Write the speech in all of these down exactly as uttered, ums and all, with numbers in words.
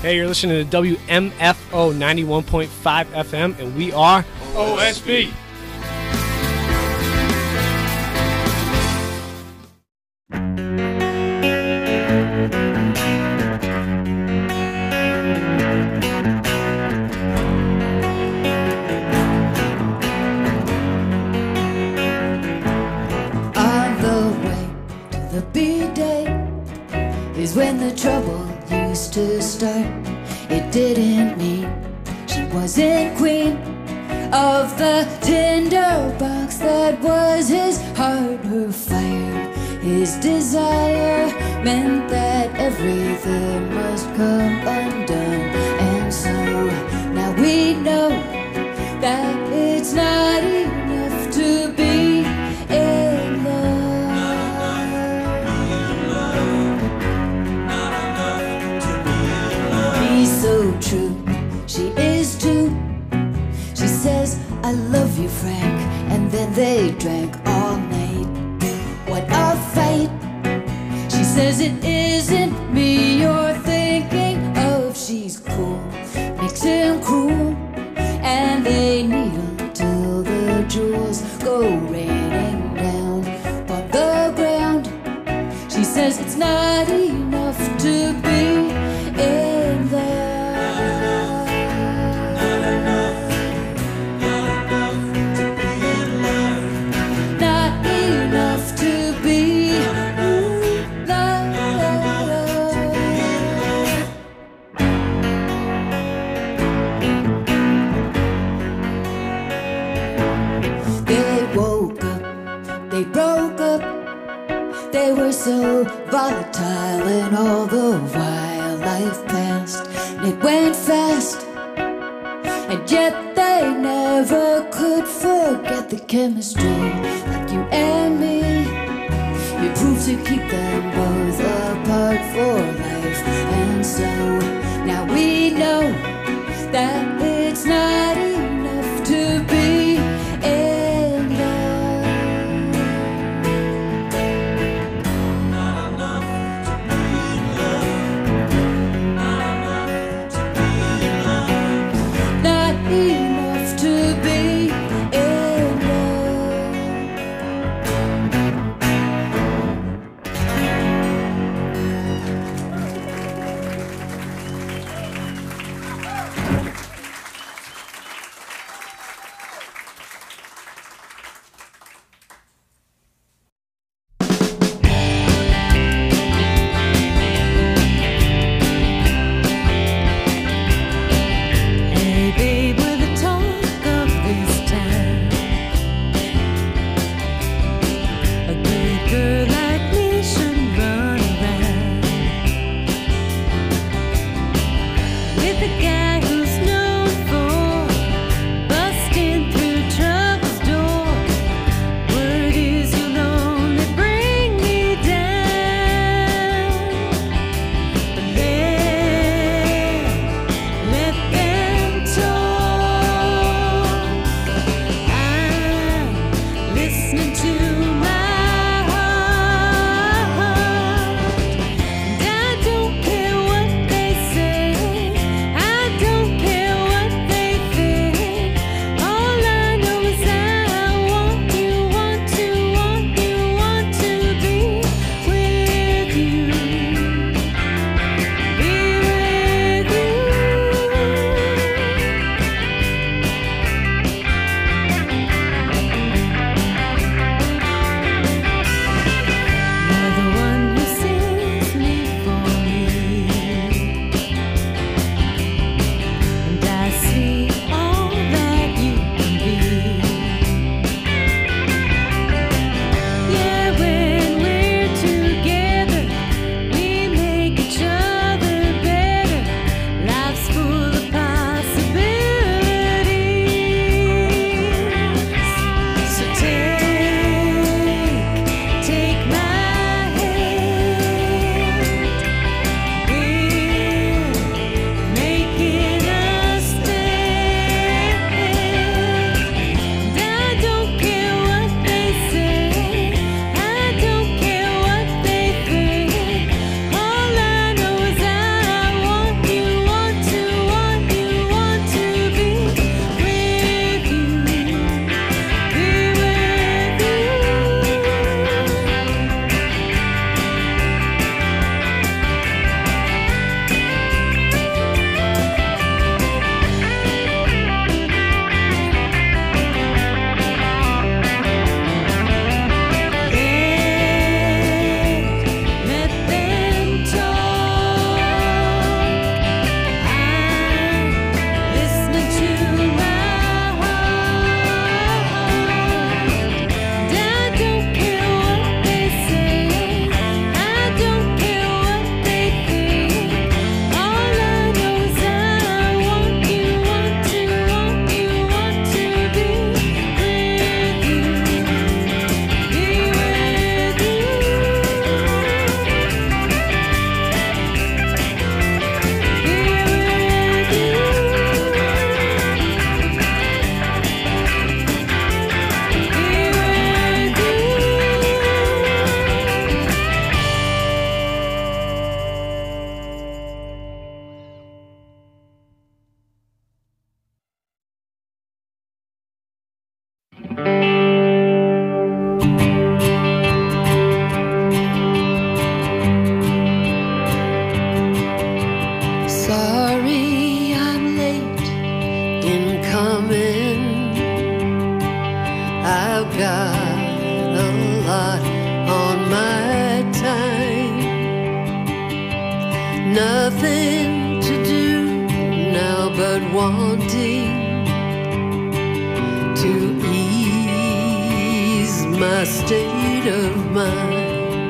Hey, you're listening to W M F O ninety-one point five F M, and we are O S B. On the way to the B-Day is when the trouble used to start. It didn't mean she wasn't queen of the tinderbox that was his heart. Her fire, his desire, meant that everything must come undone. And so now we know that it's not enough to be in love. He's so true, she is too. She says, I love you, Frank, and then they drank all night. What a fight! She says it isn't me you're thinking of. She's cool, makes him cruel, and they needle till the jewels go raining down on the ground. She says it's not enough to be in love. Not enough to be in love. They woke up, they broke up. They were so volatile, and all the while life passed, and it went fast. And yet they never could forget the chemistry, like you and me. It proved to keep them both apart for life. And so now we know that it's not enough to be in love. Not enough to be in love. Not enough to be in love. Not enough to be in love. Hey babe, we're the talk of this town. A good girl like me should run around with a guy who's known for busting through trouble's door. Word is you'll only bring me down. But let, let them talk. I'm listening to my heart. And I don't care what they say. I don't but wanting to ease my state of mind.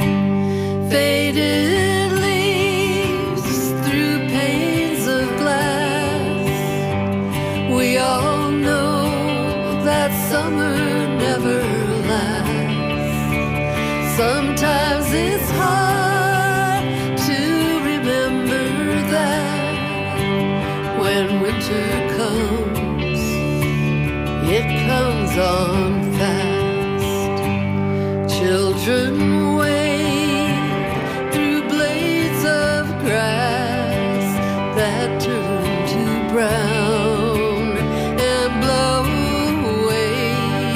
Faded leaves through panes of glass. We all know that summer never lasts. Sometimes it's hard to remember that when winter comes, it comes on fast. Children wade through blades of grass that turn to brown and blow away.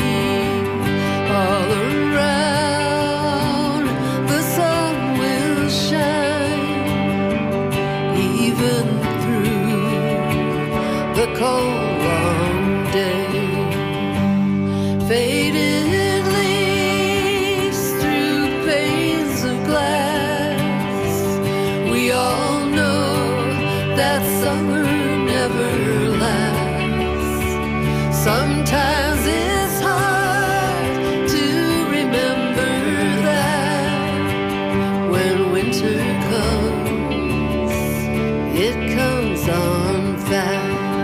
All around the sun will shine, even through the cold long day. Faded leaves through panes of glass. We all know that summer never lasts. Sometimes it's hard to remember that when winter comes, it comes on fast.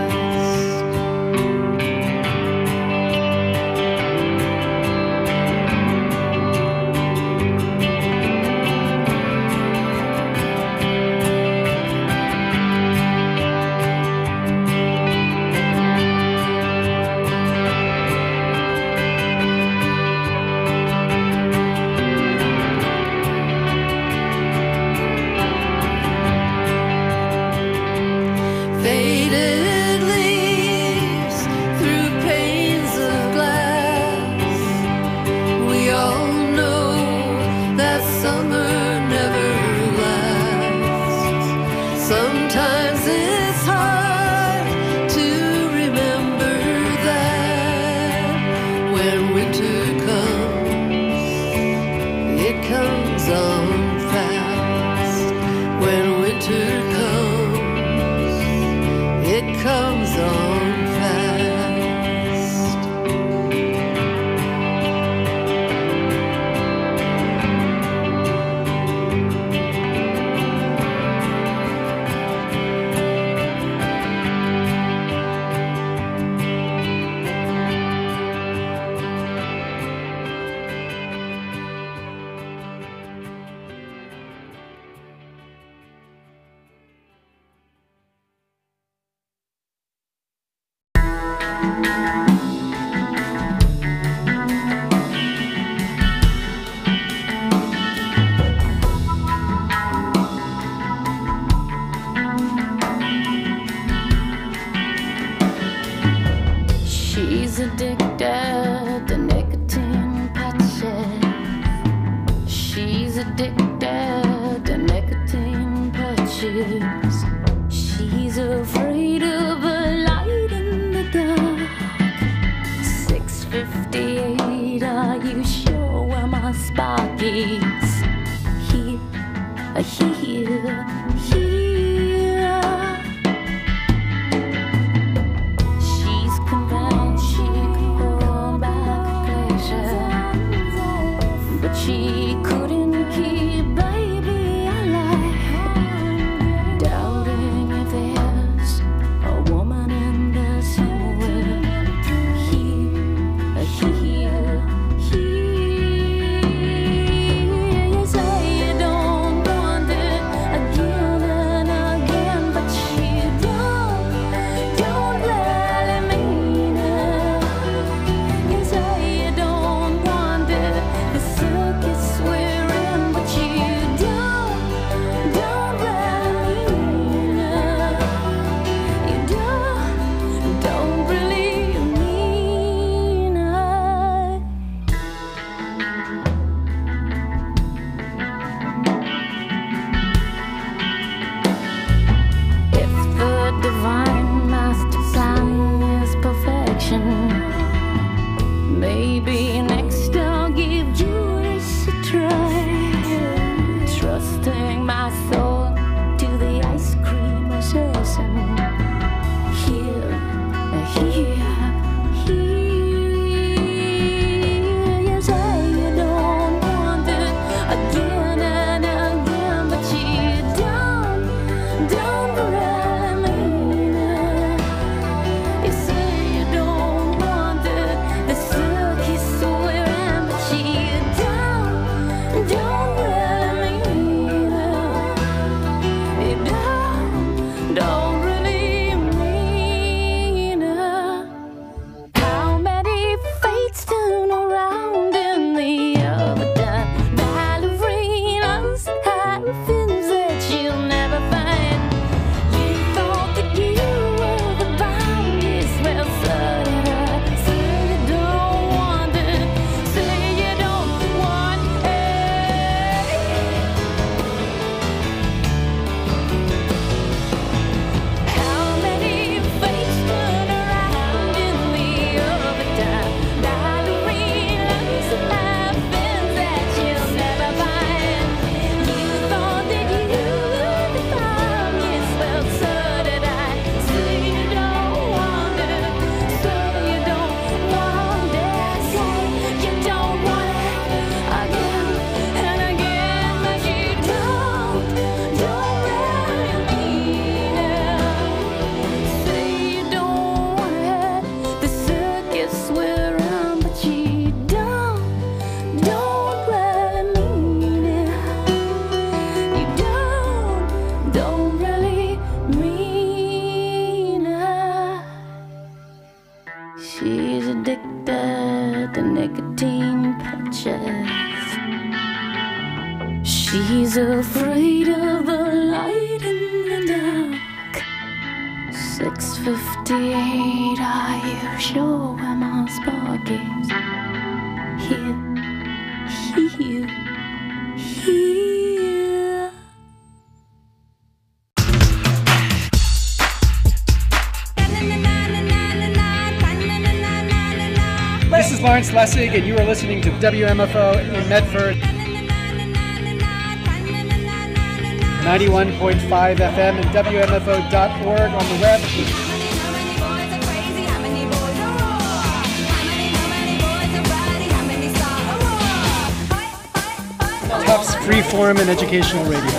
Faded leaves through panes of glass. We all know that summer never lasts. Sometimes it's hard to remember that when winter comes, it comes on fast. When winter comes, it comes on fast. She's addicted to nicotine patches. She's addicted to nicotine patches. She's afraid of a light in the dark. six fifty-eight, are you sure where my spark is? Here, here, here. She's convinced she could hold back pleasure, but she couldn't keep baby alive. Doubting if there's She's addicted to nicotine patches. She's afraid of the light in the dark. six fifty-eight, are you sure where my spark is? Here, here, here. This is Lawrence Lessig, and you are listening to W M F O in Medford. ninety-one point five F M and W M F O dot org on the web. Tufts Freeform and Educational Radio.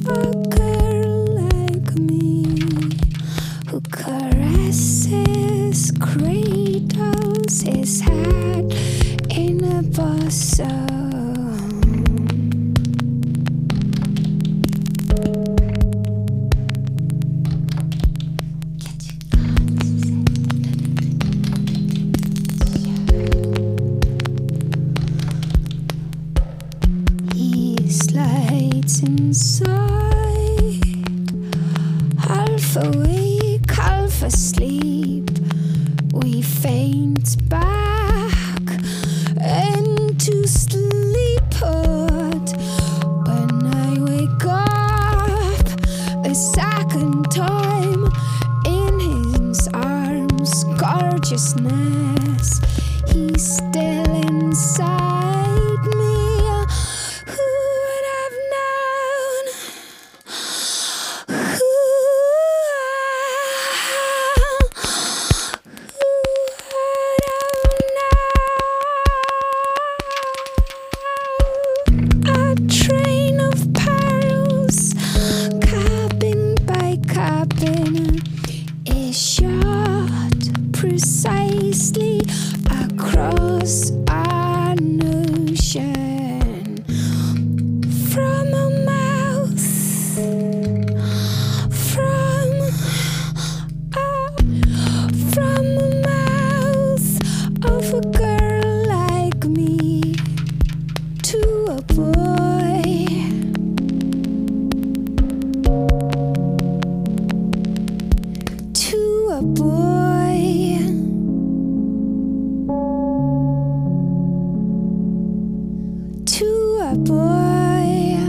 a girl like me who caresses, cradles his head in a bosom. Inside, half awake, half asleep, we faint back into sleep. But when I wake up a second time in his arms, gorgeousness, he's still inside me. Precisely across an ocean from a mouth, from a, from the mouth of a girl like me to a boy, to a boy. A boy,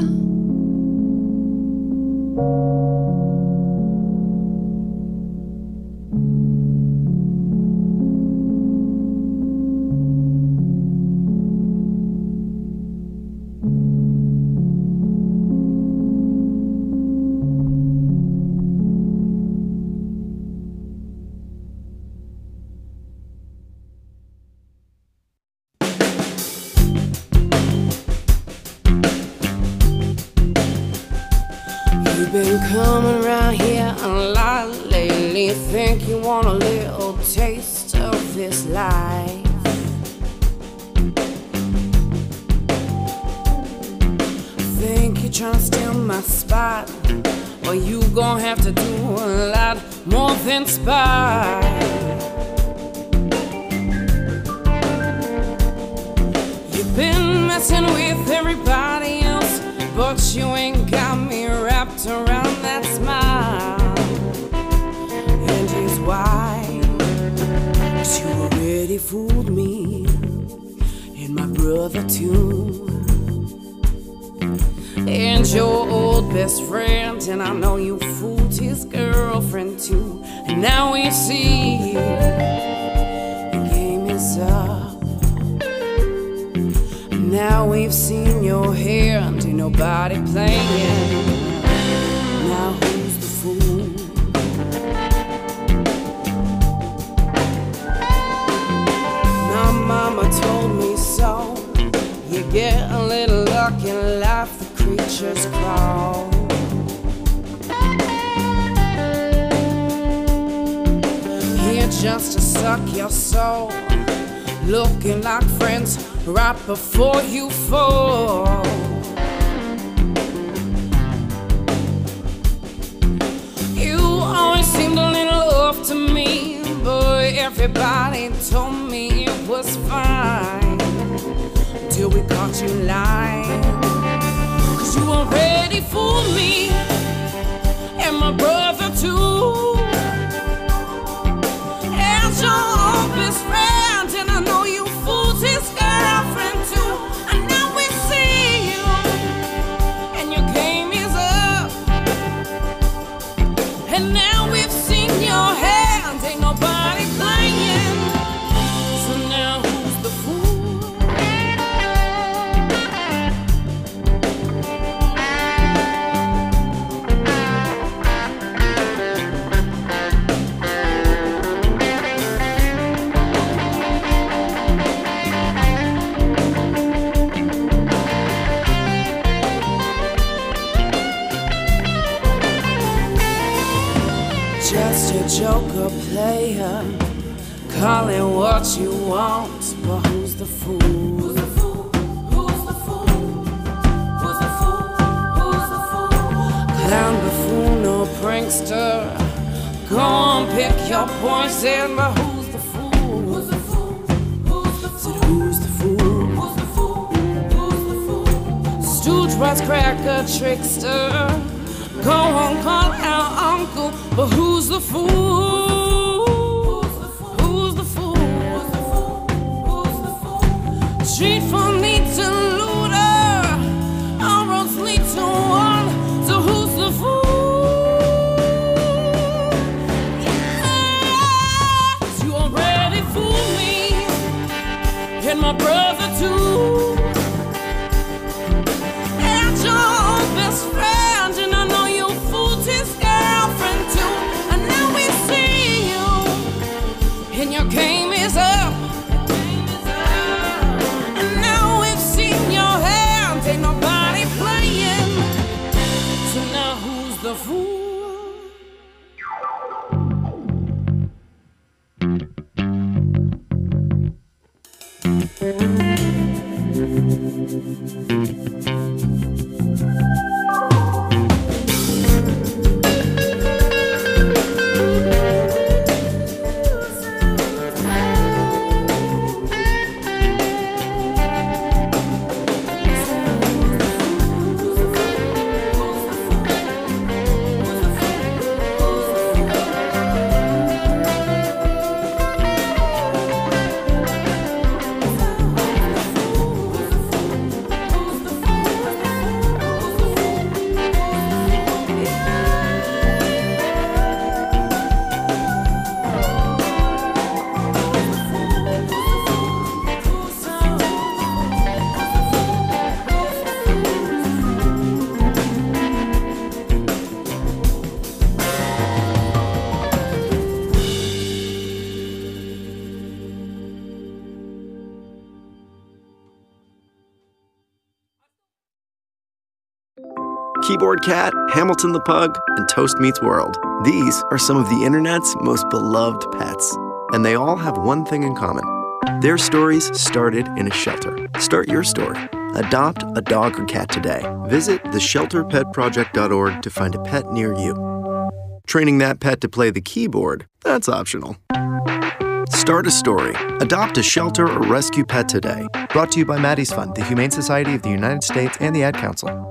been coming around here a lot lately. Think you want a little taste of this life? Think you're trying to steal my spot? Well, you gon' have to do a lot more than spy. You've been messing with everybody else, but you ain't got me wrapped around that smile. And here's why: you already fooled me, and my brother too, and your old best friend. And I know you fooled his girlfriend too. And now we see the game is up. Now we've seen your hand, ain't nobody playing. Now who's the fool? My mama told me so. You get a little luck in life, the creatures crawl. Here just to suck your soul, looking like friends right before you fall. You always seemed a little off to me, but everybody told me it was fine, till we caught you lying. Cause you already fooled me, and my brother too, and your old best friend. And I know you fooled his girlfriend too. And now we see you, and your game is up. And now we've seen your hand, ain't nobody playing. So now who's the fool? just a joker player. Call it what you want, but who's the fool? Who's the fool? Who's the fool? Who's the fool? Who's the fool? Clown, buffoon, or prankster. Go on, pick your poison, but who's the fool? Who's the fool? Who's the fool? Said who's the fool? Who's the fool? Who's the fool? Stooge, cracker, trickster. Go on, call our uncle, but who's the fool? Who's the fool? Who's the fool? Who's the fool? Street from need to looter, our roads lead to one. So who's the fool? Yes, you already fooled me, and my brother too, and your best friend. Your game is up, and now we've seen your hand. Ain't nobody playing, so now who's the fool? Keyboard Cat, Hamilton the Pug, and Toast Meets World. These are some of the internet's most beloved pets, and they all have one thing in common. Their stories started in a shelter. Start your story. Adopt a dog or cat today. Visit the shelter pet project dot org to find a pet near you. Training that pet to play the keyboard, that's optional. Start a story. Adopt a shelter or rescue pet today. Brought to you by Maddie's Fund, the Humane Society of the United States, and the Ad Council.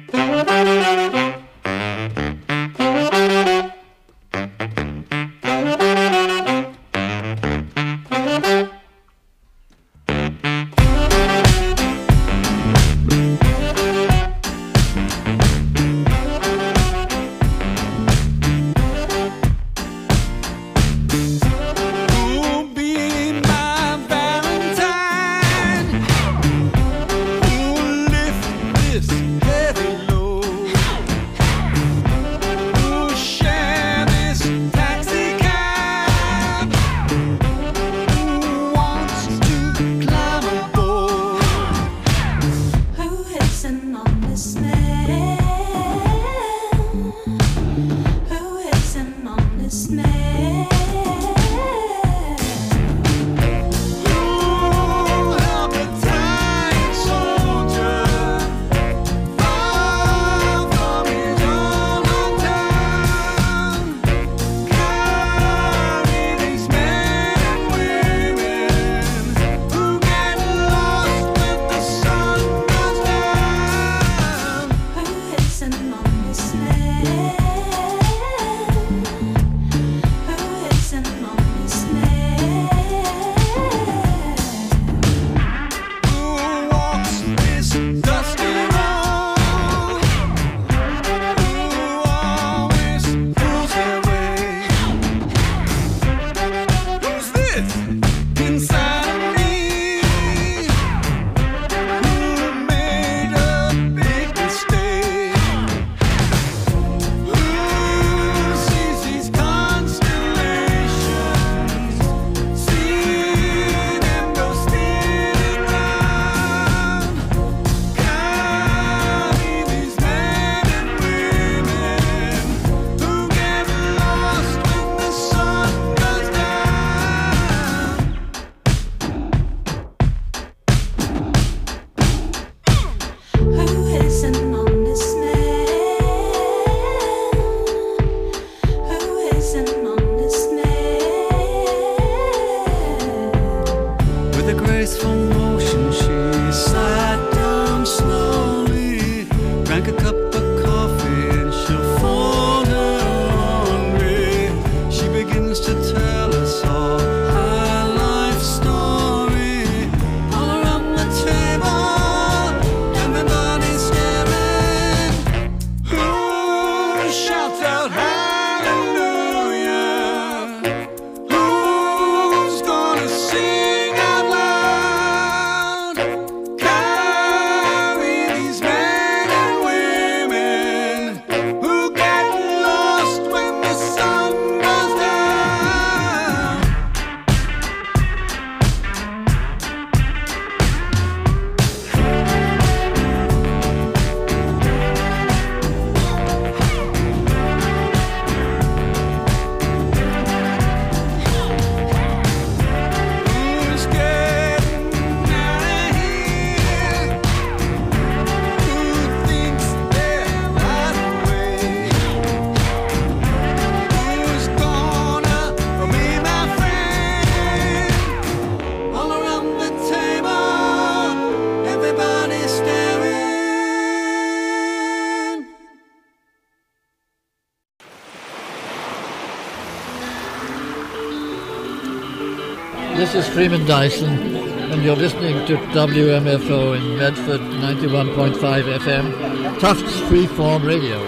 This is Freeman Dyson, and you're listening to W M F O in Medford, ninety-one point five F M, Tufts Freeform Radio.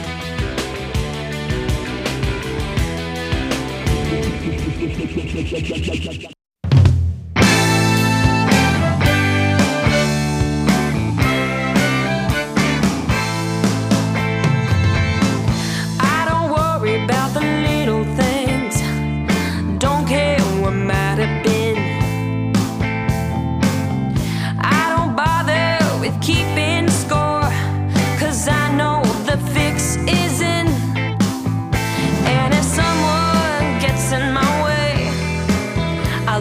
I don't worry about the little things, don't care what might have been. I don't bother with keeping score, 'cause I know the fix is in. And if someone gets in my way, I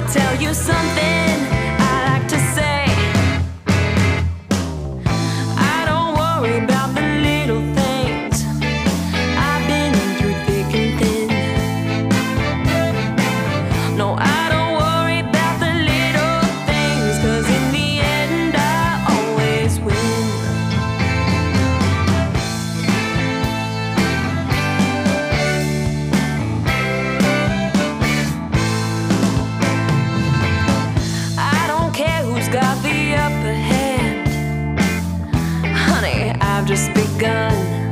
begun.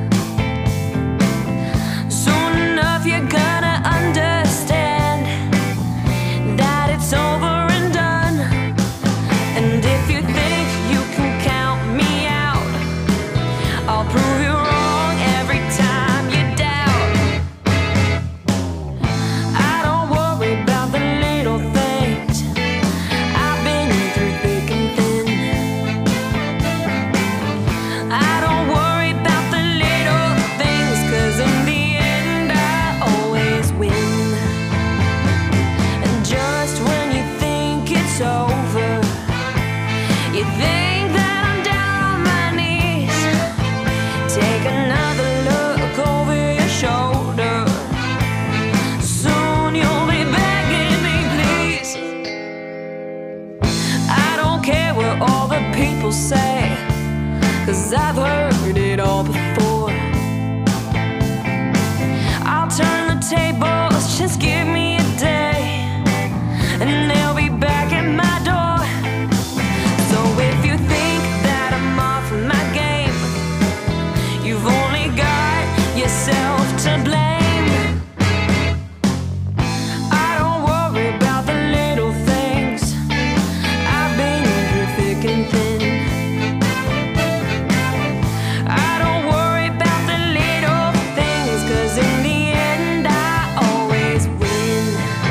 Soon enough you're gonna understand that it's over and done. And if you think you can count me out, I'll prove you wrong every time you doubt. I don't worry about the little things. I've been through thick and thin. I don't worry about the little things, 'cause in the end I always win. And just when you think it's over, you think that I'm down on my knees. Take another look over your shoulder. Soon you'll be begging me, please. I don't care what all the people say, 'cause I've heard it all before. I'll turn the tables, just give me a day, and they'll be back at my door. So if you think that I'm off my game, you've only got yourself to blame. I don't worry about the little things. I've been through thick and thin. I don't worry about the little things, 'cause in the end I always win.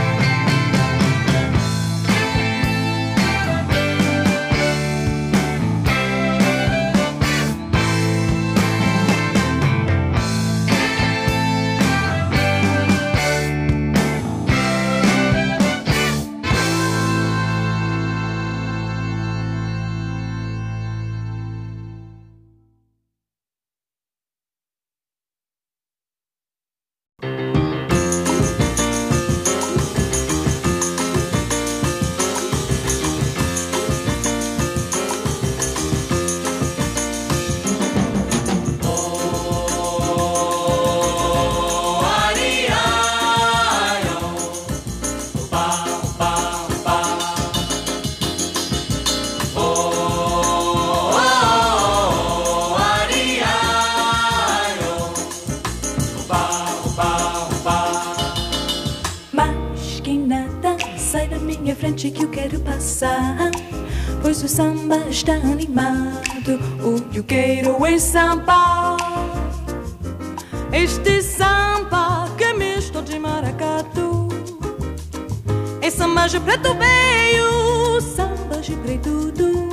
Mas que nada, sai da minha frente que eu quero passar, pois o samba está animado. O que eu quero é samba. Este samba que é misto de maracatu, é samba de preto veio, samba de preto do.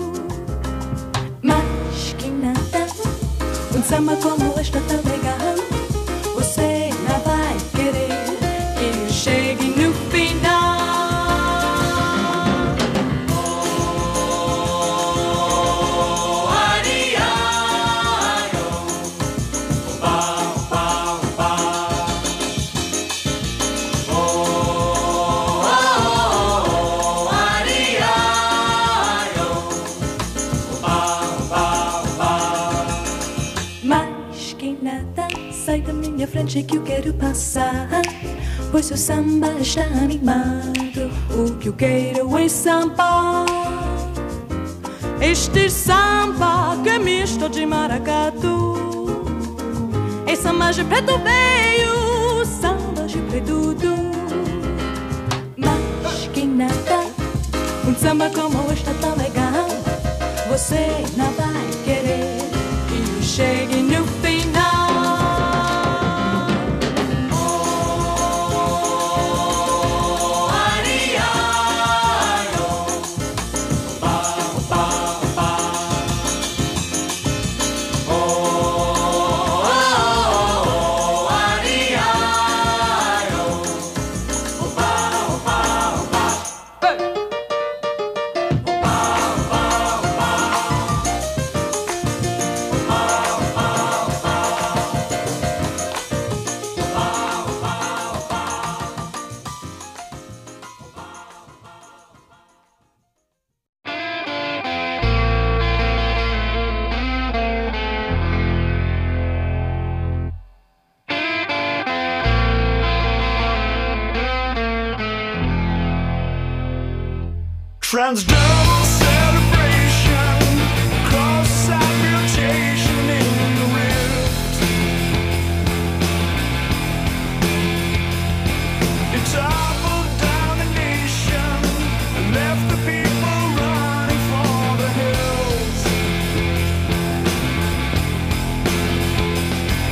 Mas que nada, um samba como este tá legal, você não vai querer que eu chegue no final. Mas que nada, sai da minha frente que eu quero passar, pois o samba está animado. O que eu quero é samba. Este samba que é misto de maracatu, é samba de preto veio, samba de preto do. Mas que nada, um samba como este tão legal, você não vai querer que eu chegue no final. Transdermal celebration, cross-side mutation in the rhythm.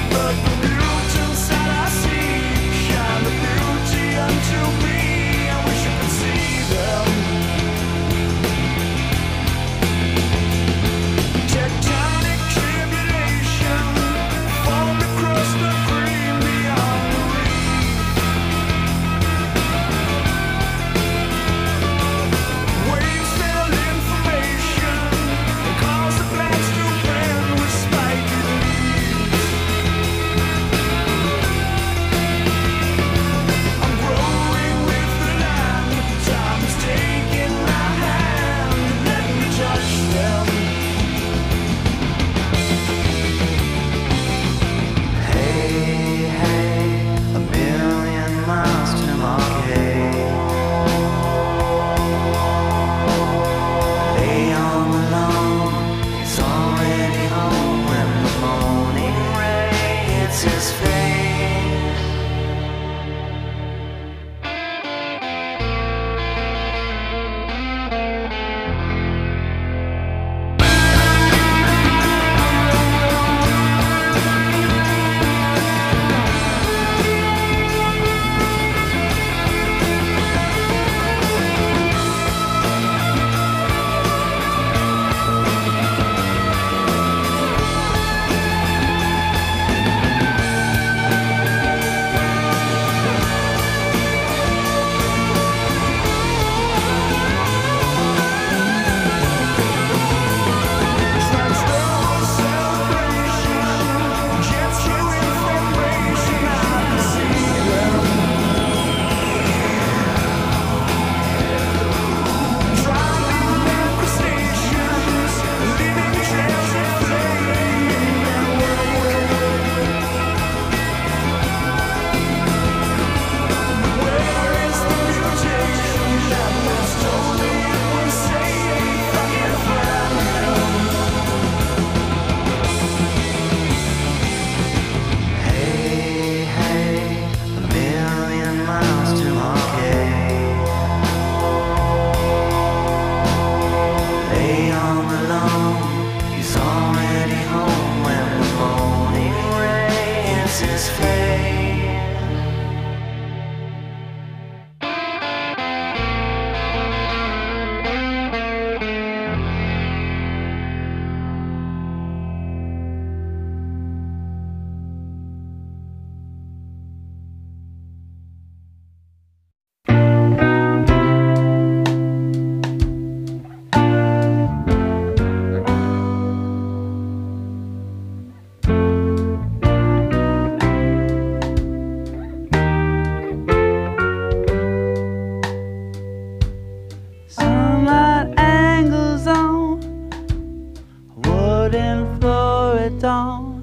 dawn.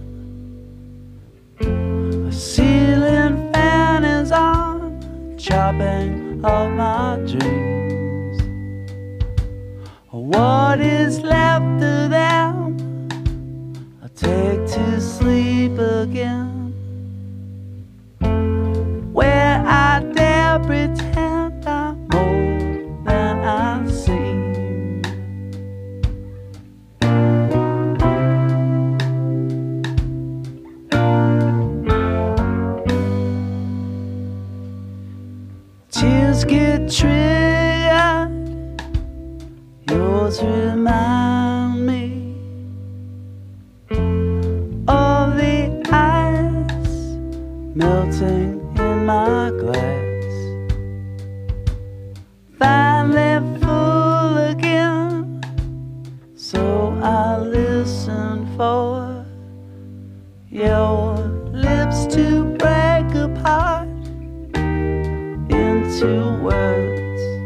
A ceiling fan is on, chopping off my dreams. What is left of them I take to sleep again, where I dare pretend I'm more than I seem. Tears get triggered, yours remind me of the ice melting in my glass, finally full again, so I listen for your lips to break apart into words.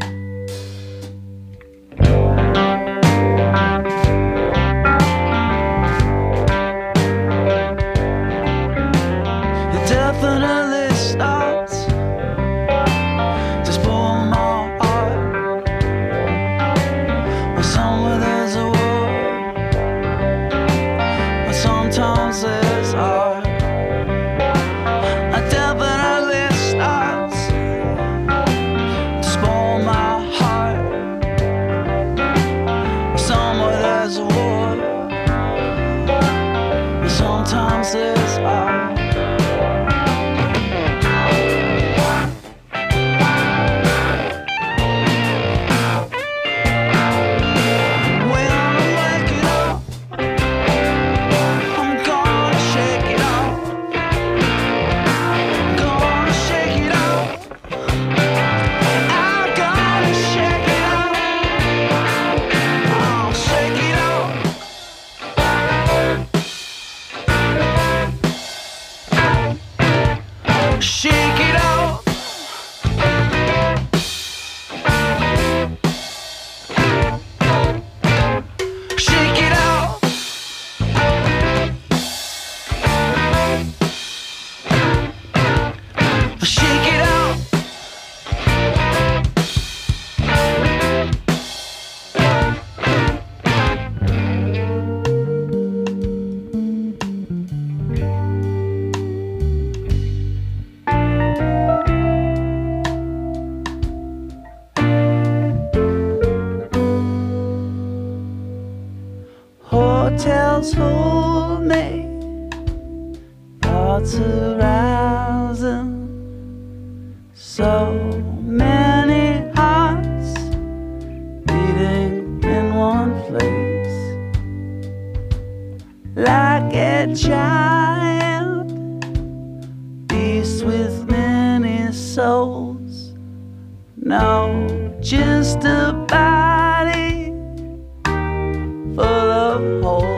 It definitely starts to spoil my heart, but somewhere there's a war, but sometimes there's art. It definitely starts to spoil my heart, but somewhere there's a war, but sometimes there's art. thoughts arousing. So many hearts beating in one place, like a giant beast with many souls. No, just a body full of holes.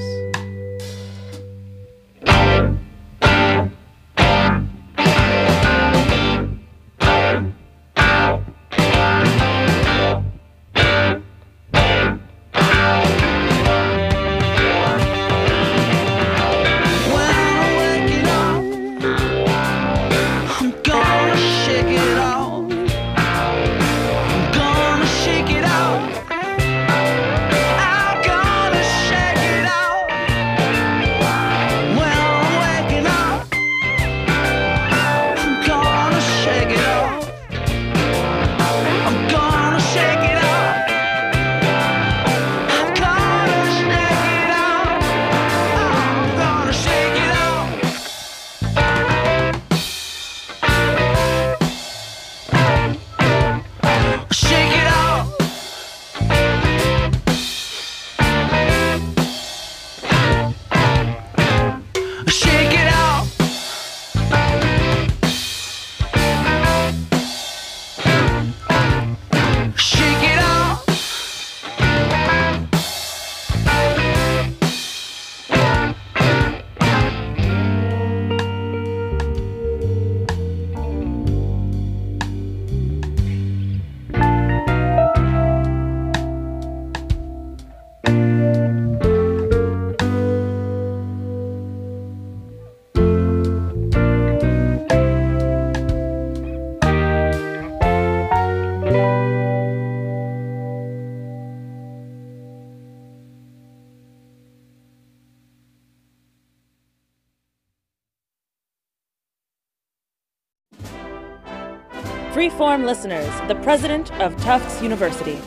Freeform listeners, the president of Tufts University.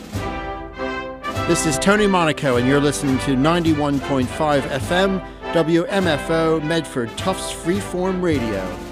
This is Tony Monaco, and you're listening to ninety-one point five F M, W M F O, Medford Tufts Freeform Radio.